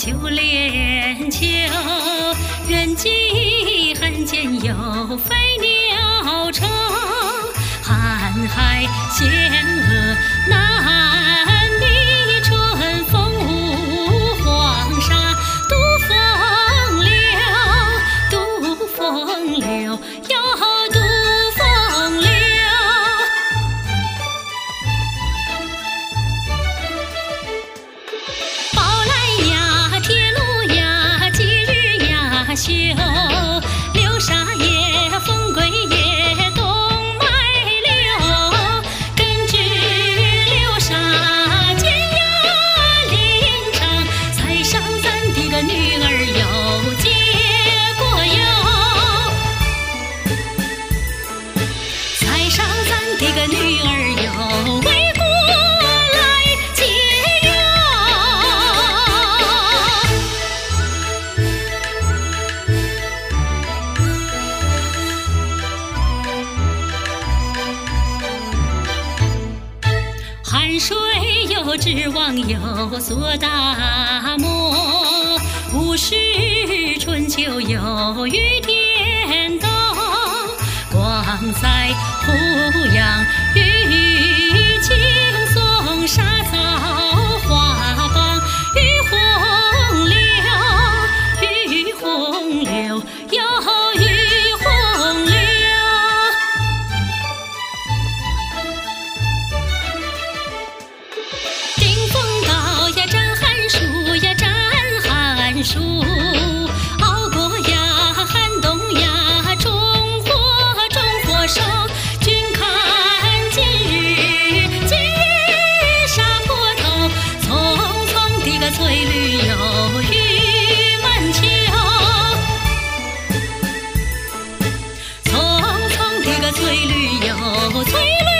九连秋，远近罕见有飞鸟成，瀚海险恶难觅，春风无黄沙渡风流，渡风流又渡风流。宝来呀，铁路呀，节日呀修，流沙也，风归也，东脉流，根据流沙间呀林场，塞上咱的个女儿有结果哟，塞上咱的个女儿有为国来结哟。汉水有指望有所大漠，五十春秋有雨天冬，光在胡杨雨青松沙草花帮，雨洪流，雨洪流又雨洪流。顶峰高呀，展寒暑呀，展寒暑，熬过呀，寒冬呀，中火收。君看今日杀破头，匆匆的个翠绿有雨满秋，匆匆的个翠绿有翠绿。